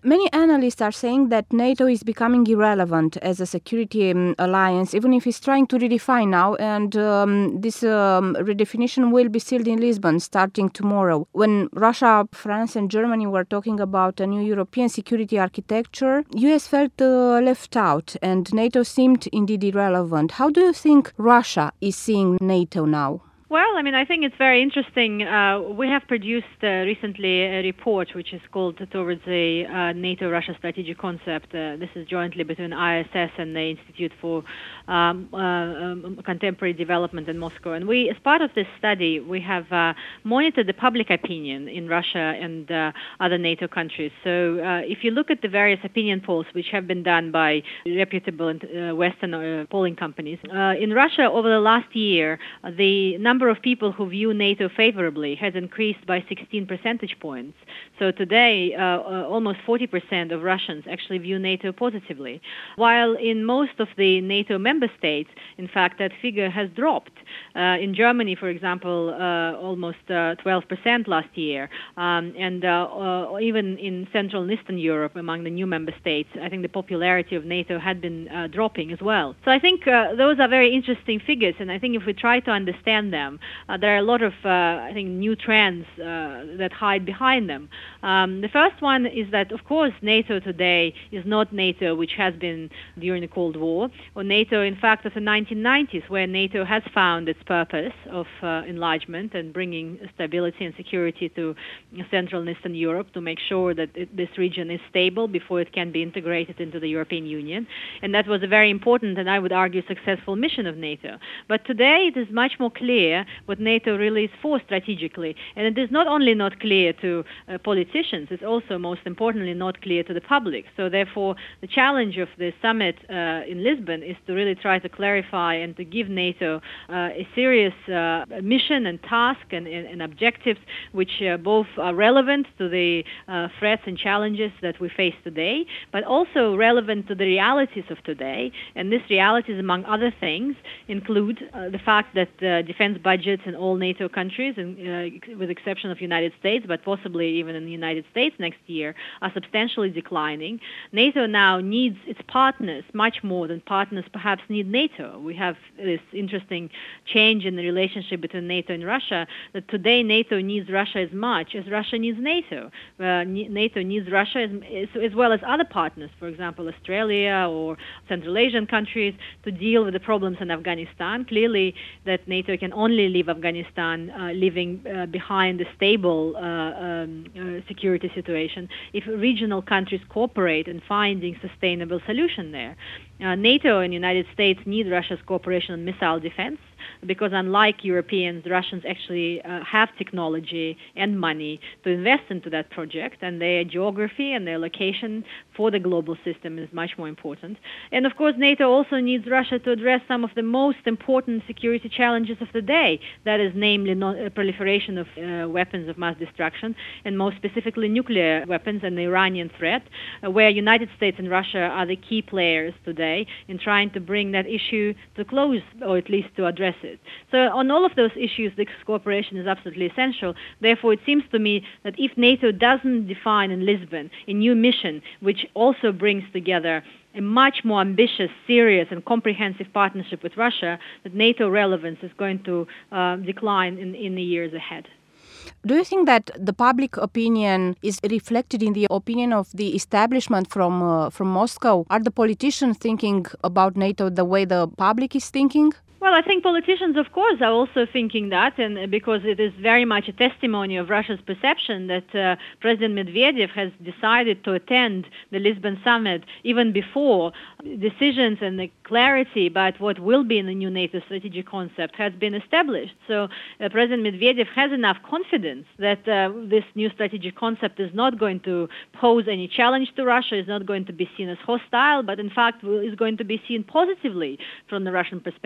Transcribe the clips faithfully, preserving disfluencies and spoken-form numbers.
Many analysts are saying that NATO is becoming irrelevant as a security um, alliance, even if it's trying to redefine now, and um, this um, redefinition will be sealed in Lisbon starting tomorrow. When Russia, France and Germany were talking about a new European security architecture, U S felt uh, left out and NATO seemed indeed irrelevant. How do you think Russia is seeing NATO now? Well, I mean, I think it's very interesting. Uh, we have produced uh, recently a report which is called Towards the uh, NATO-Russia Strategic Concept. Uh, this is jointly between I S S and the Institute for um, uh, um, Contemporary Development in Moscow. And we, as part of this study, we have uh, monitored the public opinion in Russia and uh, other NATO countries. So uh, if you look at the various opinion polls which have been done by reputable uh, Western uh, polling companies, uh, in Russia over the last year, uh, the number number of people who view NATO favorably has increased by sixteen percentage points. So today, uh, uh, almost forty percent of Russians actually view NATO positively, while in most of the NATO member states, in fact, that figure has dropped. Uh, in Germany, for example, uh, almost uh, twelve percent last year, um, and uh, uh, even in Central and Eastern Europe, among the new member states, I think the popularity of NATO had been uh, dropping as well. So I think uh, those are very interesting figures, and I think if we try to understand them, Uh, there are a lot of, uh, I think, new trends uh, that hide behind them. Um, the first one is that, of course, NATO today is not NATO which has been during the Cold War, or NATO, in fact, of the nineteen nineties, where NATO has found its purpose of uh, enlargement and bringing stability and security to Central and Eastern Europe to make sure that it, this region is stable before it can be integrated into the European Union. And that was a very important and, I would argue, successful mission of NATO. But today it is much more clear what NATO really is for strategically. And it is not only not clear to uh, politicians, it's also, most importantly, not clear to the public. So therefore, the challenge of the summit uh, in Lisbon is to really try to clarify and to give NATO uh, a serious uh, mission and task and, and, and objectives which uh, both are relevant to the uh, threats and challenges that we face today, but also relevant to the realities of today. And these realities, among other things, include uh, the fact that uh, defense budgets in all NATO countries, and, uh, with exception of the United States, but possibly even in the United States next year, are substantially declining. NATO now needs its partners much more than partners perhaps need NATO. We have this interesting change in the relationship between NATO and Russia, that today NATO needs Russia as much as Russia needs NATO. Uh, NATO needs Russia as, as, as well as other partners, for example, Australia or Central Asian countries, to deal with the problems in Afghanistan. Clearly, that NATO can only leave Afghanistan uh, leaving uh, behind a stable uh, um, uh, security situation if regional countries cooperate in finding sustainable solution there. Uh, NATO and the United States need Russia's cooperation on missile defense, because unlike Europeans, the Russians actually uh, have technology and money to invest into that project, and their geography and their location for the global system is much more important. And of course, NATO also needs Russia to address some of the most important security challenges of the day, that is namely non- uh, proliferation of uh, weapons of mass destruction, and most specifically nuclear weapons and the Iranian threat, uh, where United States and Russia are the key players today in trying to bring that issue to close, or at least to address it. So on all of those issues, this cooperation is absolutely essential. Therefore, it seems to me that if NATO doesn't define in Lisbon a new mission, which also brings together a much more ambitious, serious, and comprehensive partnership with Russia, that NATO relevance is going to uh, decline in, in the years ahead. Do you think that the public opinion is reflected in the opinion of the establishment from uh, from Moscow? Are the politicians thinking about NATO the way the public is thinking? Well, I think politicians, of course, are also thinking that, and because it is very much a testimony of Russia's perception that uh, President Medvedev has decided to attend the Lisbon summit even before decisions and the clarity about what will be in the new NATO strategic concept has been established. So uh, President Medvedev has enough confidence that uh, this new strategic concept is not going to pose any challenge to Russia, is not going to be seen as hostile, but in fact is going to be seen positively from the Russian perspective. Otherwise,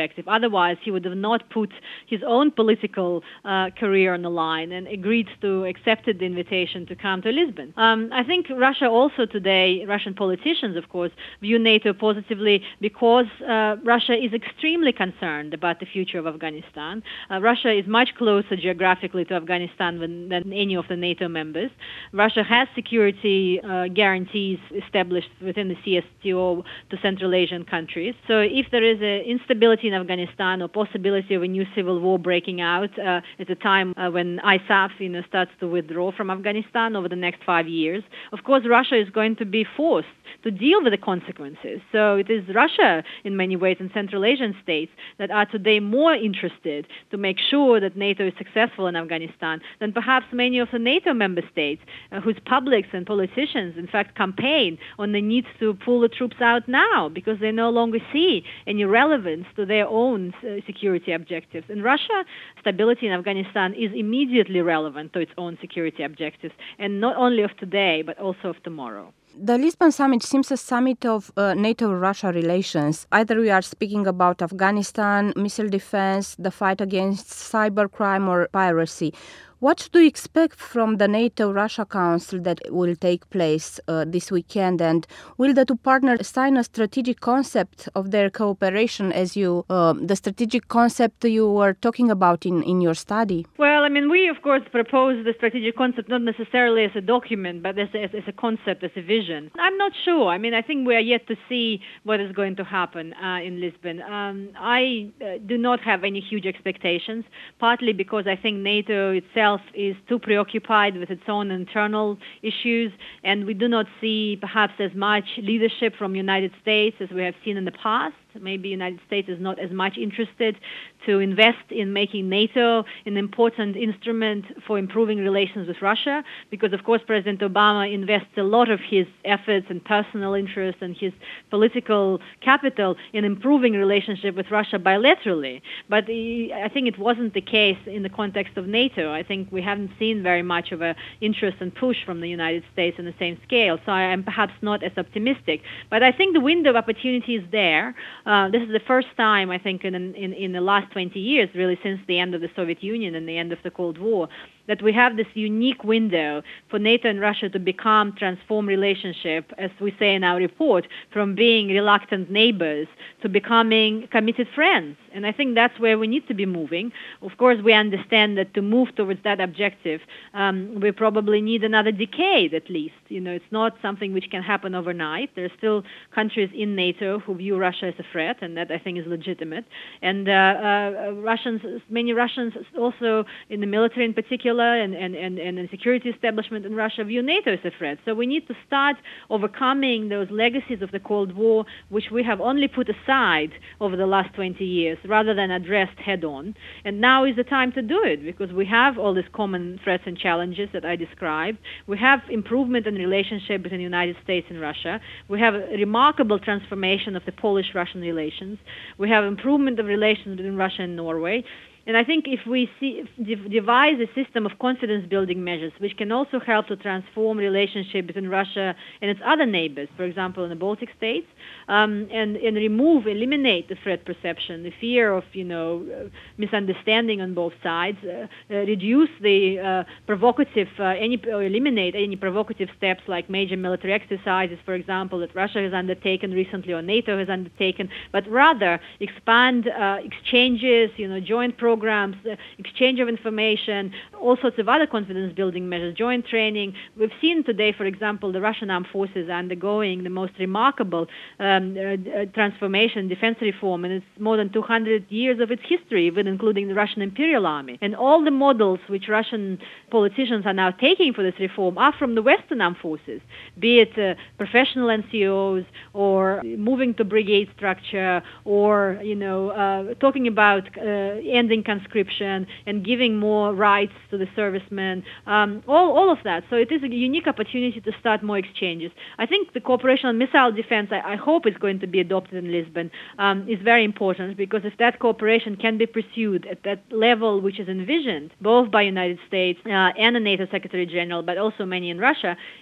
Otherwise, he would have not put his own political uh, career on the line and agreed to accepted the invitation to come to Lisbon. Um, I think Russia also today, Russian politicians, of course, view NATO positively because uh, Russia is extremely concerned about the future of Afghanistan. Uh, Russia is much closer geographically to Afghanistan than, than any of the NATO members. Russia has security uh, guarantees established within the C S T O to Central Asian countries. So if there is a instability in Afghanistan or possibility of a new civil war breaking out uh, at a time uh, when I S A F you know, starts to withdraw from Afghanistan over the next five years, of course Russia is going to be forced to deal with the consequences. So it is Russia, in many ways, and Central Asian states that are today more interested to make sure that NATO is successful in Afghanistan than perhaps many of the NATO member states, uh, whose publics and politicians, in fact, campaign on the need to pull the troops out now because they no longer see any relevance to their own uh, security objectives. In Russia, stability in Afghanistan is immediately relevant to its own security objectives, and not only of today, but also of tomorrow. The Lisbon summit seems a summit of uh, NATO-Russia relations. Either we are speaking about Afghanistan, missile defense, the fight against cybercrime or piracy. What do you expect from the NATO-Russia Council that will take place uh, this weekend? And will the two partners sign a strategic concept of their cooperation as you, uh, the strategic concept you were talking about in, in your study? Well, I mean, we, of course, propose the strategic concept not necessarily as a document, but as a, as a concept, as a vision. I'm not sure. I mean, I think we are yet to see what is going to happen uh, in Lisbon. Um, I uh, do not have any huge expectations, partly because I think NATO itself is too preoccupied with its own internal issues, and we do not see perhaps as much leadership from the United States as we have seen in the past. Maybe the United States is not as much interested to invest in making NATO an important instrument for improving relations with Russia, because, of course, President Obama invests a lot of his efforts and personal interest and his political capital in improving relationship with Russia bilaterally. But I think it wasn't the case in the context of NATO. I think we haven't seen very much of an interest and push from the United States on the same scale, so I am perhaps not as optimistic. But I think the window of opportunity is there. Uh, this is the first time, I think, in, in, in the last twenty years, really, since the end of the Soviet Union and the end of the Cold War, that we have this unique window for NATO and Russia to become transform relationship, as we say in our report, from being reluctant neighbors to becoming committed friends. And I think that's where we need to be moving. Of course, we understand that to move towards that objective, um, we probably need another decade at least. You know, it's not something which can happen overnight. There are still countries in NATO who view Russia as a threat, and that I think is legitimate. And uh, uh, Russians, many Russians also in the military in particular, and, and, and, and the security establishment in Russia view NATO as a threat. So we need to start overcoming those legacies of the Cold War, which we have only put aside over the last twenty years, rather than addressed head-on. And now is the time to do it, because we have all these common threats and challenges that I described. We have improvement in relationship between the United States and Russia. We have a remarkable transformation of the Polish-Russian relations. We have improvement of relations between Russia and Norway. And I think if we see, if devise a system of confidence-building measures, which can also help to transform relationship between Russia and its other neighbors, for example, in the Baltic states, um, and, and remove, eliminate the threat perception, the fear of, you know, uh, misunderstanding on both sides, uh, uh, reduce the uh, provocative, uh, any, or eliminate any provocative steps like major military exercises, for example, that Russia has undertaken recently or NATO has undertaken, but rather expand uh, exchanges, you know, joint programs, programs, uh, exchange of information, all sorts of other confidence-building measures, joint training. We've seen today, for example, the Russian armed forces are undergoing the most remarkable um, uh, transformation, defense reform, and it's more than two hundred years of its history, even including the Russian Imperial Army. And all the models which Russian politicians are now taking for this reform are from the Western armed forces, be it uh, professional N C Os or moving to brigade structure or, you know, uh, talking about uh, ending conscription and giving more rights to the servicemen, um, all, all of that. So it is a unique opportunity to start more exchanges. I think the cooperation on missile defense, I, I hope is going to be adopted in Lisbon, um, is very important, because if that cooperation can be pursued at that level which is envisioned, both by United States uh, and the NATO Secretary General, but also many in Russia,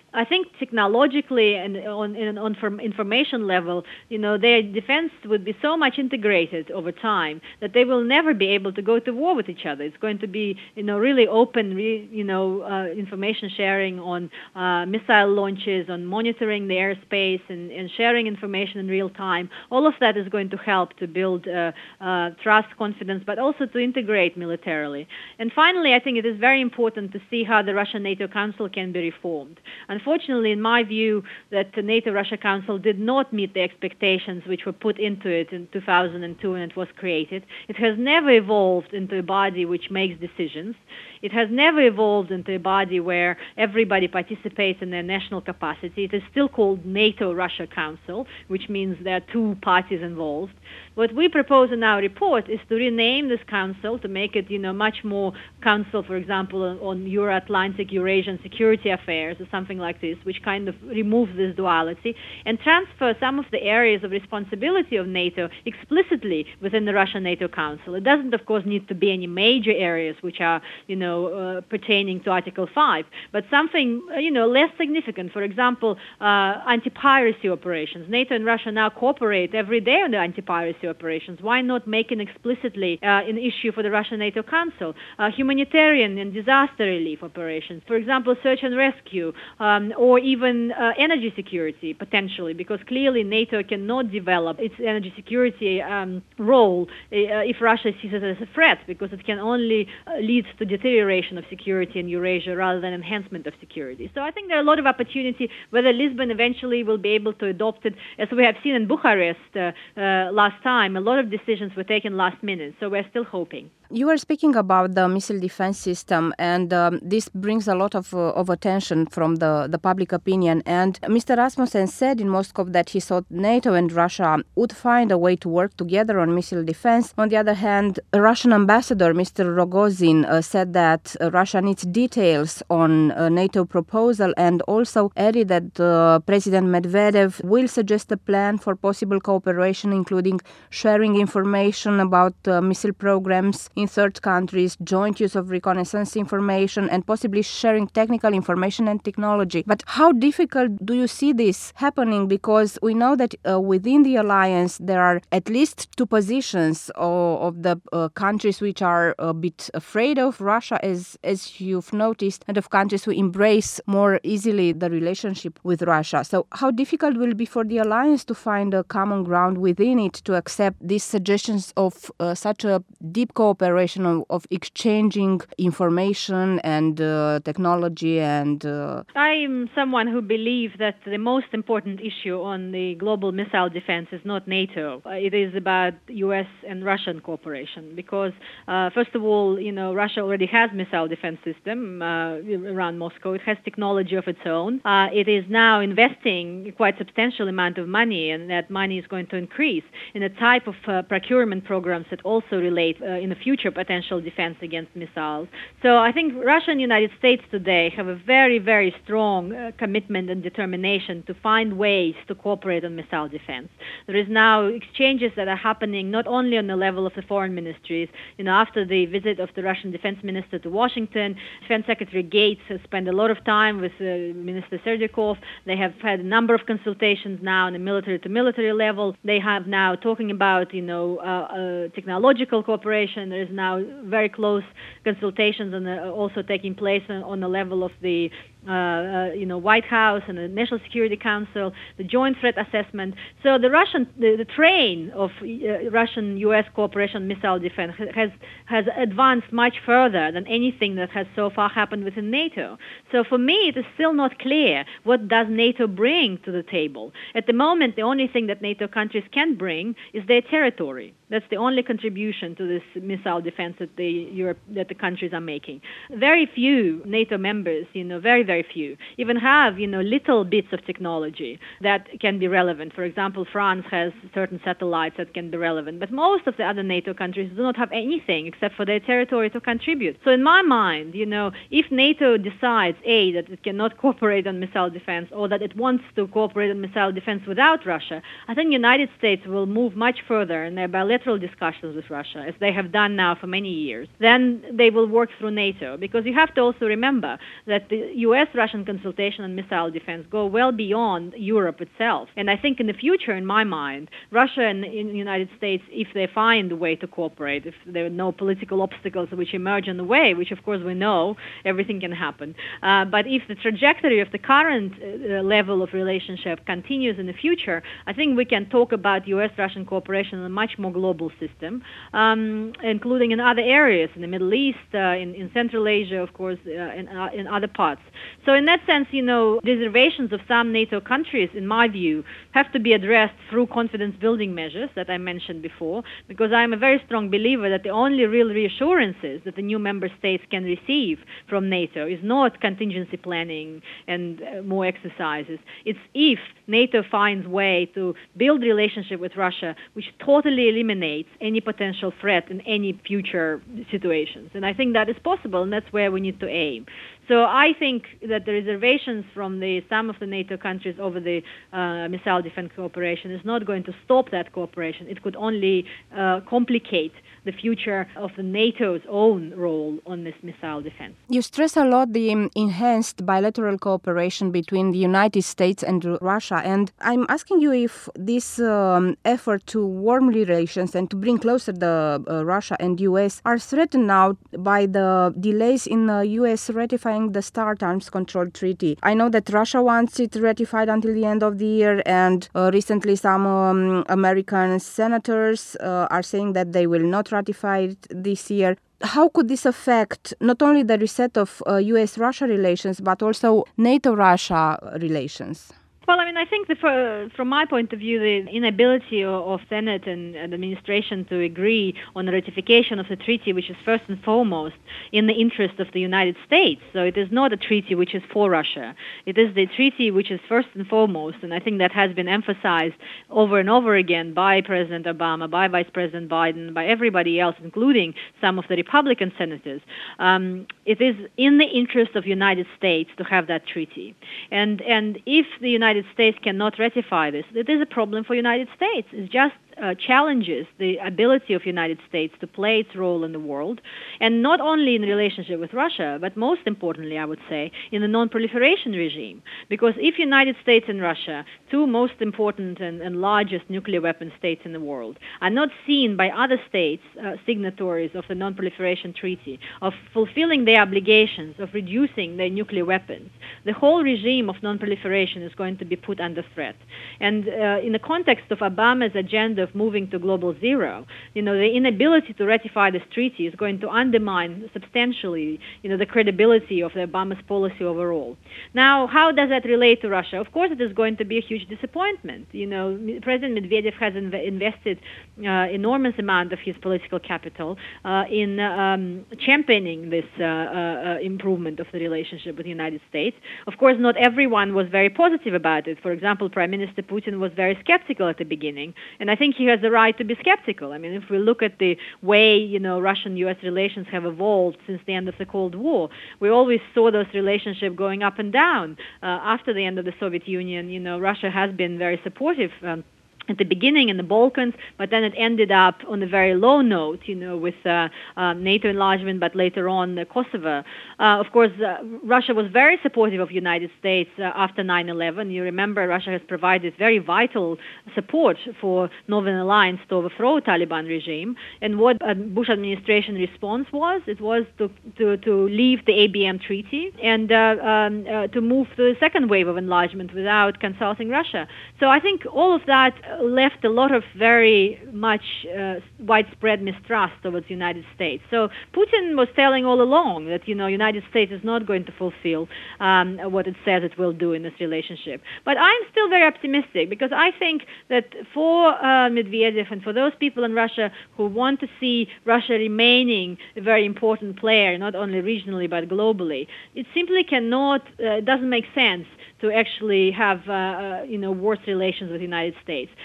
I think technologically and on, in, on from information level, you know, their defense would be so much integrated over time that they will never be able to go to war with each other. It's going to be, you know, really open, re, you know, uh, information sharing on uh, missile launches, on monitoring the airspace and, and sharing information in real time. All of that is going to help to build uh, uh, trust, confidence, but also to integrate militarily. And finally, I think it is very important to see how the Russia-NATO Council can be reformed. Unfortunately, in my view, that the NATO-Russia Council did not meet the expectations which were put into it in two thousand two when it was created. It has never evolved into a body which makes decisions. It has never evolved into a body where everybody participates in their national capacity. It is still called NATO-Russia Council, which means there are two parties involved. What we propose in our report is to rename this council, to make it, you know, much more council, for example, on, on Euro-Atlantic, Eurasian security affairs or something like this, which kind of removes this duality, and transfer some of the areas of responsibility of NATO explicitly within the Russia-NATO Council. It doesn't, of course, need to be any major areas which are, you know, uh, pertaining to Article five, but something, uh, you know, less significant. For example, uh, anti-piracy operations. NATO and Russia now cooperate every day on the anti-piracy operations. Why not make it explicitly uh, an issue for the Russia-NATO Council? Uh, humanitarian and disaster relief operations. For example, search and rescue, um, or even uh, energy security, potentially, because clearly NATO cannot develop its energy security um, role uh, if Russia sees it as a threat, because it can only uh, lead to deterioration of security in Eurasia rather than enhancement of security. So I think there are a lot of opportunity. Whether Lisbon eventually will be able to adopt it, as we have seen in Bucharest uh, uh, last time, a lot of decisions were taken last minute, so we're still hoping. You were speaking about the missile defense system, and um, this brings a lot of, uh, of attention from the, the public opinion. And Mister Rasmussen said in Moscow that he thought NATO and Russia would find a way to work together on missile defense. On the other hand, a Russian ambassador, Mister Rogozin, uh, said that uh, Russia needs details on a NATO proposal, and also added that uh, President Medvedev will suggest a plan for possible cooperation, including sharing information about uh, missile programs in third countries, joint use of reconnaissance information, and possibly sharing technical information and technology. But how difficult do you see this happening? Because we know that uh, within the alliance there are at least two positions of, of the uh, countries which are a bit afraid of Russia, as, as you've noticed, and of countries who embrace more easily the relationship with Russia. So how difficult will it be for the alliance to find a common ground within it to accept these suggestions of uh, such a deep cooperation Of, of exchanging information and uh, technology and... Uh... I'm someone who believes that the most important issue on the global missile defense is not NATO. Uh, it is about U S and Russian cooperation because, uh, first of all, you know, Russia already has missile defense system uh, around Moscow. It has technology of its own. Uh, it is now investing quite substantial amount of money, and that money is going to increase in a type of uh, procurement programs that also relate uh, in the future potential defense against missiles. So I think Russia and the United States today have a very, very strong uh, commitment and determination to find ways to cooperate on missile defense. There is now exchanges that are happening not only on the level of the foreign ministries. You know, after the visit of the Russian defense minister to Washington, Defense Secretary Gates has spent a lot of time with uh, Minister Serdyakov. They have had a number of consultations now on the military-to-military level. They have now talking about, you know, uh, uh, technological cooperation. There is now very close consultations and uh, also taking place on, on the level of the uh, uh, you know, White House and the National Security Council, the Joint Threat Assessment. So the Russian, the, the train of uh, Russian-U S cooperation on missile defense has has advanced much further than anything that has so far happened within NATO. So for me, it is still not clear what does NATO bring to the table. At the moment, the only thing that NATO countries can bring is their territory. That's the only contribution to this missile defense that the Europe, that the countries are making. Very few NATO members, you know, very, very few, even have, you know, little bits of technology that can be relevant. For example, France has certain satellites that can be relevant, but most of the other NATO countries do not have anything except for their territory to contribute. So in my mind, you know, if NATO decides, A, that it cannot cooperate on missile defense, or that it wants to cooperate on missile defense without Russia, I think the United States will move much further in their bilateral bilateral discussions with Russia, as they have done now for many years, then they will work through NATO. Because you have to also remember that the U S-Russian consultation on missile defense go well beyond Europe itself. And I think in the future, in my mind, Russia and the United States, if they find a way to cooperate, if there are no political obstacles which emerge on the way, which of course we know everything can happen, uh, but if the trajectory of the current uh, level of relationship continues in the future, I think we can talk about U S-Russian cooperation in a much more global system, um, including in other areas, in the Middle East, uh, in, in Central Asia, of course, uh, in, uh, in other parts. So in that sense, you know, reservations of some NATO countries, in my view, have to be addressed through confidence-building measures that I mentioned before, because I'm a very strong believer that the only real reassurances that the new member states can receive from NATO is not contingency planning and uh, more exercises. It's if NATO finds way to build relationship with Russia which totally eliminates any potential threat in any future situations. And I think that is possible, and that's where we need to aim. So I think that the reservations from the, some of the NATO countries over the uh, missile defense cooperation is not going to stop that cooperation. It could only uh, complicate the future of the NATO's own role on this missile defense. You stress a lot the um, enhanced bilateral cooperation between the United States and Russia, and I'm asking you if this um, effort to warm relations and to bring closer the uh, Russia and U S are threatened now by the delays in the U S ratifying the START Arms Control Treaty. I know that Russia wants it ratified until the end of the year, and uh, recently some um, American senators uh, are saying that they will not ratify it this year. How could this affect not only the reset of uh, U S-Russia relations, but also NATO-Russia relations? Well, I mean, I think that for, from my point of view, the inability of, of Senate and, and administration to agree on the ratification of the treaty, which is first and foremost in the interest of the United States. So it is not a treaty which is for Russia. It is the treaty which is first and foremost, and I think that has been emphasized over and over again by President Obama, by Vice President Biden, by everybody else, including some of the Republican senators. Um, it is in the interest of the United States to have that treaty. And, and if the United States cannot ratify this, it is a problem for the United States. It's just uh, challenges the ability of the United States to play its role in the world, and not only in relationship with Russia, but most importantly, I would say, in the non-proliferation regime. Because if the United States and Russia, two most important and, and largest nuclear weapon states in the world, are not seen by other states, uh, signatories of the non-proliferation treaty, of fulfilling their obligations, of reducing their nuclear weapons, the whole regime of non-proliferation is going to be put under threat. And uh, in the context of Obama's agenda of moving to global zero, you know, the inability to ratify this treaty is going to undermine substantially, you know, the credibility of the Obama's policy overall. Now, how does that relate to Russia? Of course, it is going to be a huge disappointment. You know, President Medvedev has inv- invested uh, enormous amount of his political capital uh, in um, championing this uh, uh, improvement of the relationship with the United States. Of course, not everyone was very positive about it. For example, Prime Minister Putin was very skeptical at the beginning, and I think he has the right to be skeptical. I mean, if we look at the way, you know, Russian-U S relations have evolved since the end of the Cold War, we always saw those relationships going up and down. Uh, after the end of the Soviet Union, you know, Russia has been very supportive um, at the beginning in the Balkans, but then it ended up on a very low note, you know, with uh, uh, NATO enlargement, but later on uh, Kosovo. Uh, of course, uh, Russia was very supportive of the United States uh, after nine eleven. You remember Russia has provided very vital support for Northern Alliance to overthrow Taliban regime. And what uh, Bush administration response was, it was to, to, to leave the A B M treaty and uh, um, uh, to move to the second wave of enlargement without consulting Russia. So I think all of that left a lot of very much uh, widespread mistrust towards the United States. So Putin was telling all along that, you know, United States is not going to fulfill um, what it says it will do in this relationship. But I'm still very optimistic, because I think that for uh, Medvedev and for those people in Russia who want to see Russia remaining a very important player, not only regionally but globally, it simply cannot, uh, it doesn't make sense to actually have, uh, uh, you know, worse relations with the United States.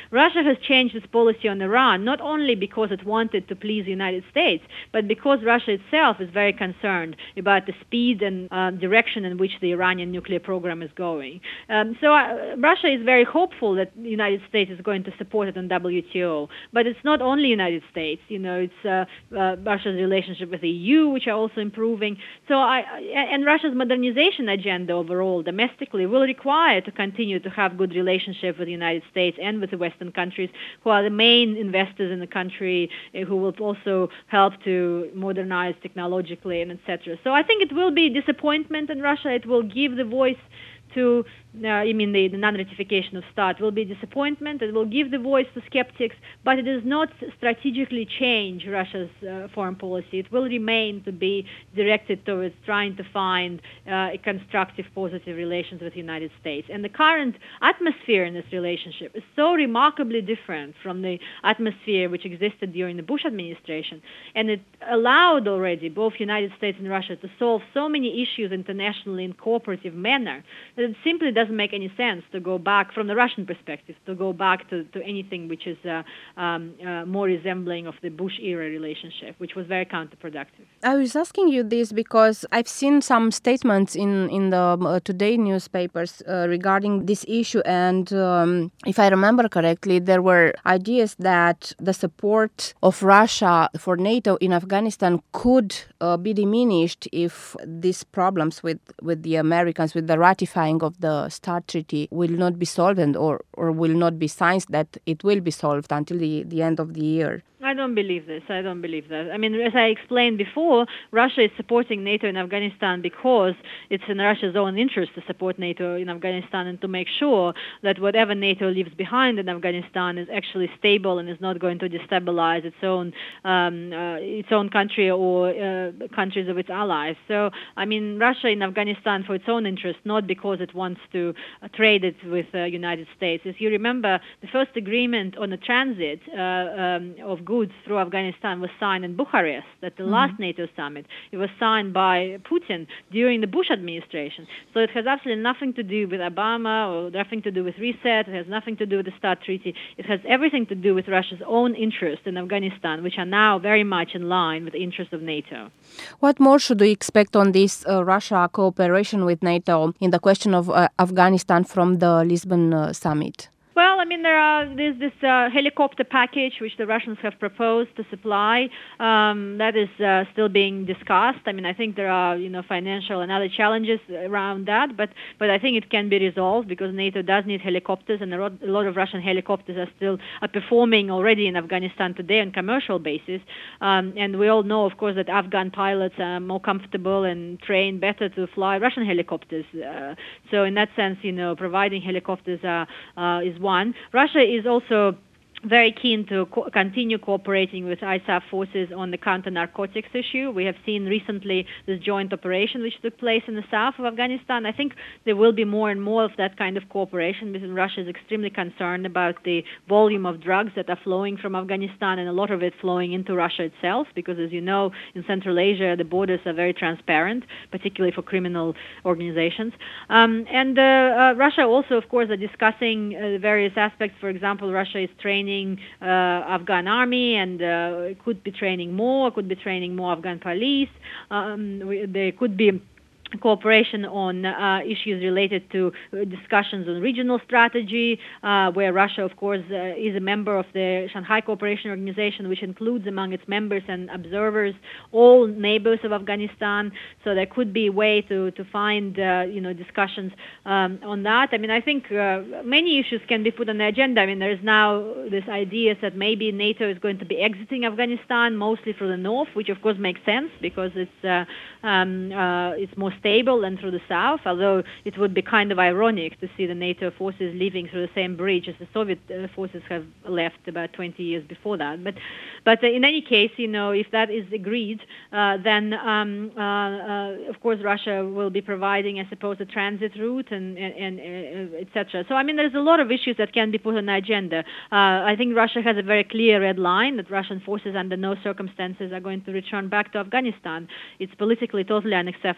Russia has changed its policy on Iran, not only because it wanted to please the United States, but because Russia itself is very concerned about the speed and uh, direction in which the Iranian nuclear program is going. Um, so uh, Russia is very hopeful that the United States is going to support it in W T O. But it's not only United States. You know, it's uh, uh, Russia's relationship with the E U, which are also improving. So I, and Russia's modernization agenda overall domestically will require to continue to have good relationship with the United States and with the Western countries, who are the main investors in the country, uh, who will also help to modernize technologically and et cetera. So I think it will be disappointment in Russia. It will give the voice to, uh, I mean, the, the non-ratification of START will be disappointment. It will give the voice to skeptics, but it does not strategically change Russia's uh, foreign policy. It will remain to be directed towards trying to find uh, a constructive, positive relations with the United States. And the current atmosphere in this relationship is so remarkably different from the atmosphere which existed during the Bush administration, and it allowed already both United States and Russia to solve so many issues internationally in cooperative manner that it simply doesn't make any sense to go back, from the Russian perspective, to go back to, to anything which is uh, um, uh, more resembling of the Bush-era relationship, which was very counterproductive. I was asking you this because I've seen some statements in, in the uh, Today newspapers uh, regarding this issue, and um, if I remember correctly, there were ideas that the support of Russia for NATO in Afghanistan could uh, be diminished if these problems with, with the Americans, with the ratifying of the START treaty will not be solved and or, or will not be signed, that it will be solved until the, the end of the year. I don't believe this. I don't believe that. I mean, as I explained before, Russia is supporting NATO in Afghanistan because it's in Russia's own interest to support NATO in Afghanistan and to make sure that whatever NATO leaves behind in Afghanistan is actually stable and is not going to destabilize its own um, uh, its own country or uh, countries of its allies. So, I mean, Russia in Afghanistan for its own interest, not because it wants to uh, trade it with the uh, United States. If you remember, the first agreement on the transit uh, um, of goods through Afghanistan was signed in Bucharest at the mm-hmm. last NATO summit. It was signed by Putin during the Bush administration. So it has absolutely nothing to do with Obama or nothing to do with reset. It has nothing to do with the START treaty. It has everything to do with Russia's own interests in Afghanistan, which are now very much in line with the interests of NATO. What more should we expect on this uh, Russia cooperation with NATO in the question of uh, Afghanistan from the Lisbon uh, summit? Well, I mean, there are there's this uh, helicopter package which the Russians have proposed to supply. Um, that is uh, still being discussed. I mean, I think there are you know financial and other challenges around that, but but I think it can be resolved because NATO does need helicopters, and a lot, a lot of Russian helicopters are still are performing already in Afghanistan today on commercial basis. Um, and we all know, of course, that Afghan pilots are more comfortable and trained better to fly Russian helicopters. Uh, so in that sense, you know, providing helicopters uh, uh, is one. Russia is also very keen to co- continue cooperating with I S A F forces on the counter-narcotics issue. We have seen recently this joint operation which took place in the south of Afghanistan. I think there will be more and more of that kind of cooperation because Russia is extremely concerned about the volume of drugs that are flowing from Afghanistan, and a lot of it flowing into Russia itself because, as you know, in Central Asia, the borders are very transparent, particularly for criminal organizations. Um, and uh, uh, Russia also, of course, are discussing uh, various aspects. For example, Russia is training Uh, Afghan army and uh, could be training more, could be training more Afghan police. Um, we, there could be cooperation on uh, issues related to discussions on regional strategy, uh, where Russia, of course, uh, is a member of the Shanghai Cooperation Organization, which includes among its members and observers all neighbors of Afghanistan. So there could be a way to to find uh, you know discussions um, on that. I mean, I think uh, many issues can be put on the agenda. I mean, there is now this idea that maybe NATO is going to be exiting Afghanistan, mostly through the north, which of course makes sense because it's uh, um, uh, it's more stable than through the south, although it would be kind of ironic to see the NATO forces leaving through the same bridge as the Soviet uh, forces have left about twenty years before that. But but uh, in any case, you know, if that is agreed, uh, then um, uh, uh, of course Russia will be providing, I suppose, a transit route and, and, and uh, et cetera. So I mean, there's a lot of issues that can be put on the agenda. Uh, I think Russia has a very clear red line that Russian forces under no circumstances are going to return back to Afghanistan. It's politically totally unacceptable in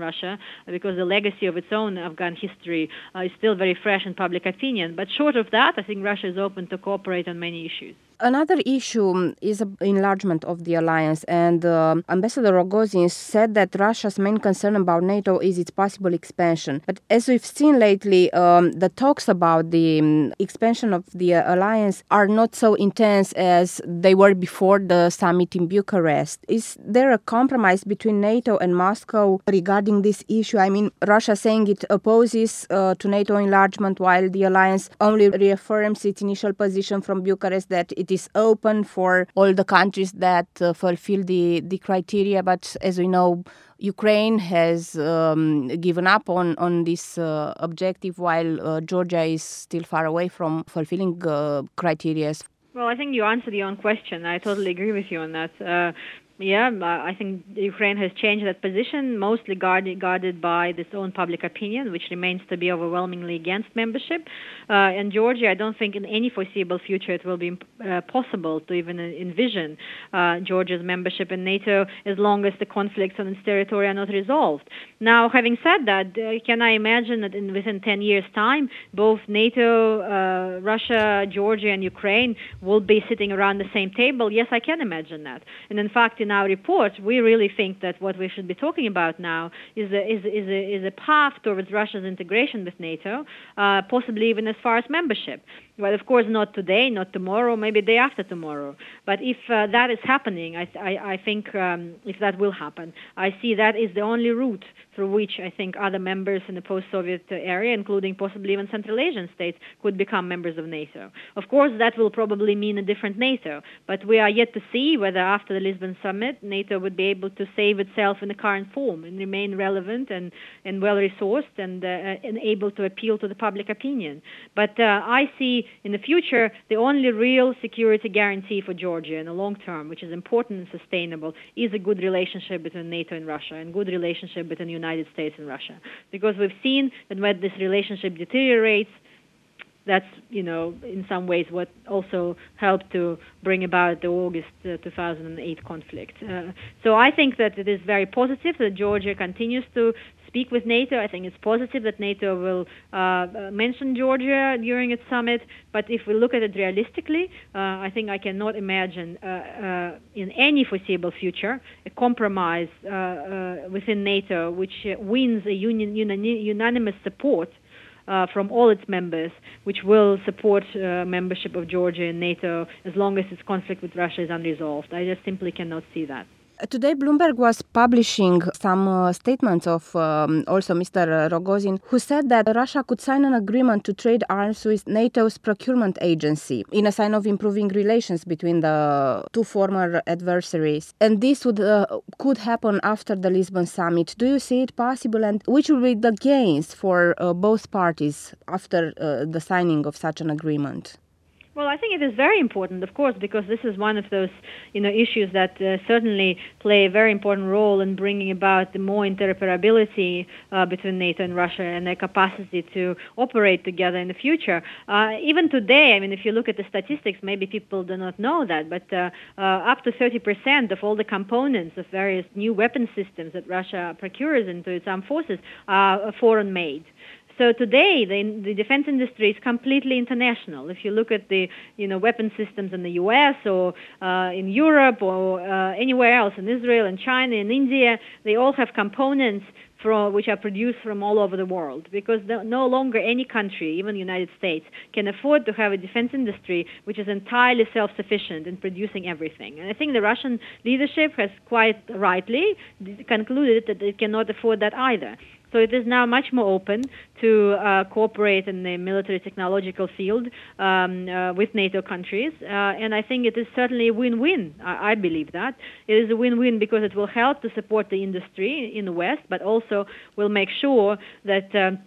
Russia, because the legacy of its own Afghan history uh, is still very fresh in public opinion. But short of that, I think Russia is open to cooperate on many issues. Another issue is enlargement of the alliance, and uh, Ambassador Rogozin said that Russia's main concern about NATO is its possible expansion. But as we've seen lately, um, the talks about the um, expansion of the uh, alliance are not so intense as they were before the summit in Bucharest. Is there a compromise between NATO and Moscow regarding this issue? I mean, Russia saying it opposes uh, to NATO enlargement, while the alliance only reaffirms its initial position from Bucharest that it is open for all the countries that uh, fulfill the, the criteria. But as we know, Ukraine has um, given up on, on this uh, objective, while uh, Georgia is still far away from fulfilling uh, criteria. Well, I think you answered your own question. I totally agree with you on that. Uh, Yeah, I think Ukraine has changed that position, mostly guarded, guarded by its own public opinion, which remains to be overwhelmingly against membership. Uh, and Georgia, I don't think in any foreseeable future it will be uh, possible to even envision uh, Georgia's membership in NATO as long as the conflicts on its territory are not resolved. Now, having said that, uh, can I imagine that in, within ten years' time, both NATO, uh, Russia, Georgia, and Ukraine will be sitting around the same table? Yes, I can imagine that. And in fact, in our report, we really think that what we should be talking about now is a, is, is a, is a path towards Russia's integration with NATO, uh, possibly even as far as membership. Well, of course, not today, not tomorrow, maybe day after tomorrow. But if uh, that is happening, I, I, I think um, if that will happen, I see that is the only route through which I think other members in the post-Soviet area, including possibly even Central Asian states, could become members of NATO. Of course, that will probably mean a different NATO, but we are yet to see whether after the Lisbon summit, NATO would be able to save itself in the current form and remain relevant and, and well-resourced and, uh, and able to appeal to the public opinion. But uh, I see in the future the only real security guarantee for Georgia in the long term, which is important and sustainable, is a good relationship between NATO and Russia and good relationship between the United States and Russia. Because we've seen that when this relationship deteriorates, that's, you know, in some ways what also helped to bring about the August uh, two thousand eight conflict. Uh, so I think that it is very positive that Georgia continues to speak with NATO. I think it's positive that NATO will uh, mention Georgia during its summit. But if we look at it realistically, uh, I think I cannot imagine uh, uh, in any foreseeable future a compromise uh, uh, within NATO which uh, wins a union, uni- unanimous support Uh, from all its members, which will support uh, membership of Georgia in NATO as long as its conflict with Russia is unresolved. I just simply cannot see that. Today, Bloomberg was publishing some uh, statements of um, also Mister Rogozin, who said that Russia could sign an agreement to trade arms with NATO's procurement agency in a sign of improving relations between the two former adversaries. And this would uh, could happen after the Lisbon summit. Do you see it possible? And which will be the gains for uh, both parties after uh, the signing of such an agreement? Well, I think it is very important, of course, because this is one of those, you know, issues that uh, certainly play a very important role in bringing about the more interoperability uh, between NATO and Russia and their capacity to operate together in the future. Uh, even today, I mean, if you look at the statistics, maybe people do not know that, but uh, uh, up to thirty percent of all the components of various new weapon systems that Russia procures into its armed forces are foreign-made. So today, the, the defense industry is completely international. If you look at the, you know, weapon systems in the U S or uh, in Europe or uh, anywhere else, in Israel and China and India, they all have components from, which are produced from all over the world, because the, no longer any country, even the United States, can afford to have a defense industry which is entirely self-sufficient in producing everything. And I think the Russian leadership has quite rightly concluded that it cannot afford that either. So it is now much more open to uh, cooperate in the military technological field um, uh, with NATO countries. Uh, and I think it is certainly a win-win. I, I believe that. It is a win-win because it will help to support the industry in the West, but also will make sure that um,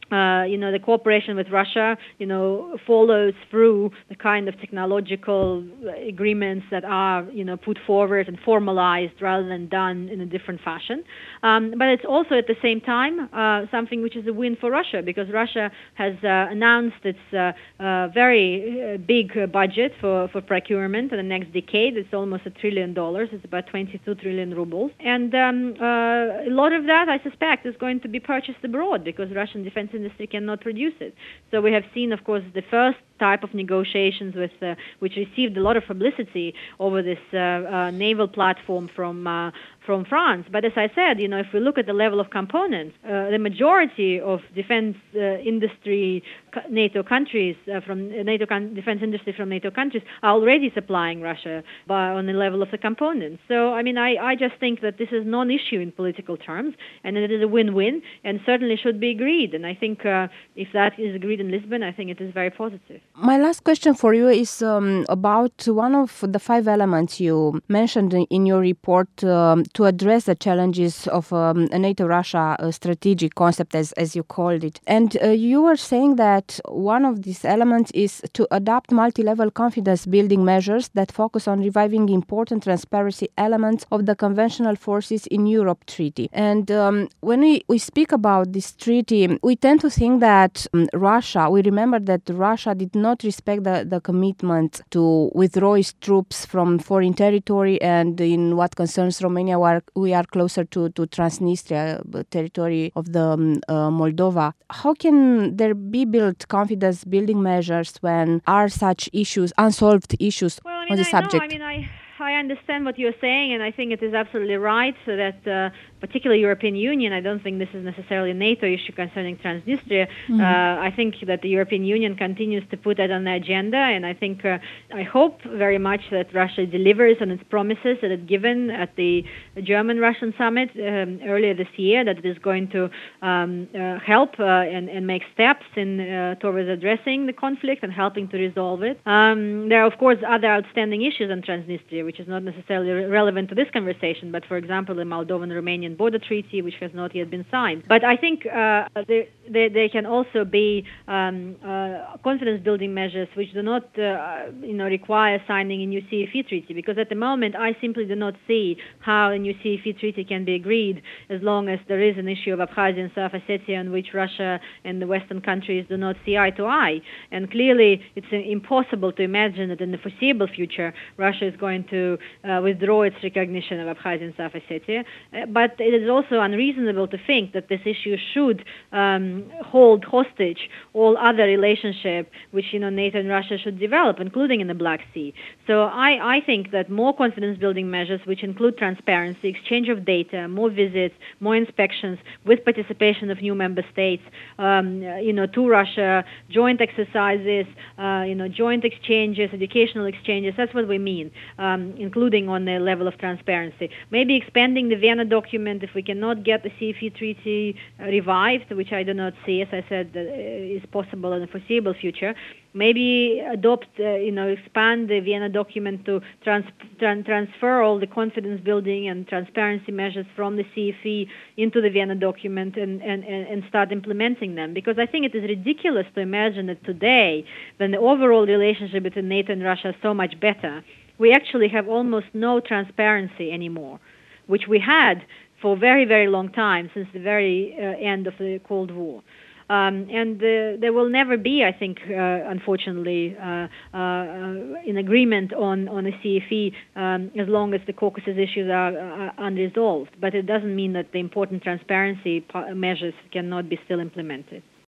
Uh, you know, the cooperation with Russia, you know, follows through the kind of technological agreements that are, you know, put forward and formalized rather than done in a different fashion. Um, but it's also at the same time uh, something which is a win for Russia, because Russia has uh, announced its uh, uh, very uh, big uh, budget for, for procurement in the next decade. It's almost a trillion dollars. It's about twenty-two trillion rubles. And um, uh, a lot of that, I suspect, is going to be purchased abroad because Russian defense industry cannot produce it. So we have seen, of course, the first type of negotiations with uh, which received a lot of publicity over this uh, uh, naval platform from uh, from France. But as I said, you know, if we look at the level of components, uh, the majority of defense uh, industry NATO countries uh, from NATO con- defense industry from NATO countries are already supplying Russia by, on the level of the components. So I mean, I, I just think that this is non-issue in political terms, and it is a win-win, and certainly should be agreed. And I think uh, if that is agreed in Lisbon, I think it is very positive. My last question for you is um, about one of the five elements you mentioned in your report um, to address the challenges of um, a NATO-Russia uh, strategic concept, as, as you called it. And uh, you were saying that one of these elements is to adopt multi-level confidence-building measures that focus on reviving important transparency elements of the Conventional Forces in Europe Treaty. And um, when we, we speak about this treaty, we tend to think that um, Russia, we remember that Russia did not respect the, the commitment to withdraw its troops from foreign territory, and in what concerns Romania, we are, we are closer to, to Transnistria, territory of the um, uh, Moldova. How can there be built confidence-building measures when are such issues, unsolved issues well, I mean, on the I subject? Know, I mean, I... I understand what you're saying, and I think it is absolutely right so that uh, particularly European Union, I don't think this is necessarily a NATO issue concerning Transnistria. Mm-hmm. Uh, I think that the European Union continues to put that on the agenda, and I think, uh, I hope very much that Russia delivers on its promises that it given at the German-Russian summit um, earlier this year, that it is going to um, uh, help uh, and, and make steps in uh, towards addressing the conflict and helping to resolve it. Um, there are, of course, other outstanding issues on Transnistria, which is not necessarily re- relevant to this conversation, but for example, the Moldovan-Romanian border treaty, which has not yet been signed. But I think uh, there, there, there can also be um, uh, confidence-building measures which do not, uh, you know, require signing a new C F E treaty, because at the moment I simply do not see how a new C F E treaty can be agreed as long as there is an issue of Abkhazia and South Ossetia on which Russia and the Western countries do not see eye to eye. And clearly, it's uh, impossible to imagine that in the foreseeable future, Russia is going to to uh, withdraw its recognition of Abkhazia and South Ossetia. Uh, but it is also unreasonable to think that this issue should um, hold hostage all other relationships which, you know, NATO and Russia should develop, including in the Black Sea. So I, I think that more confidence-building measures, which include transparency, exchange of data, more visits, more inspections, with participation of new member states, um, you know, to Russia, joint exercises, uh, you know, joint exchanges, educational exchanges, that's what we mean. Um, including on the level of transparency. Maybe expanding the Vienna document if we cannot get the C F E treaty uh, revived, which I do not see, as I said, uh, is possible in the foreseeable future. Maybe adopt, uh, you know, expand the Vienna document to trans- tran- transfer all the confidence building and transparency measures from the C F E into the Vienna document and, and, and start implementing them. Because I think it is ridiculous to imagine that today, when the overall relationship between NATO and Russia is so much better, we actually have almost no transparency anymore, which we had for a very, very long time, since the very uh, end of the Cold War. Um, and uh, there will never be, I think, uh, unfortunately, uh, uh, an agreement on, on a C F E um, as long as the Caucasus issues are, are unresolved. But it doesn't mean that the important transparency measures cannot be still implemented.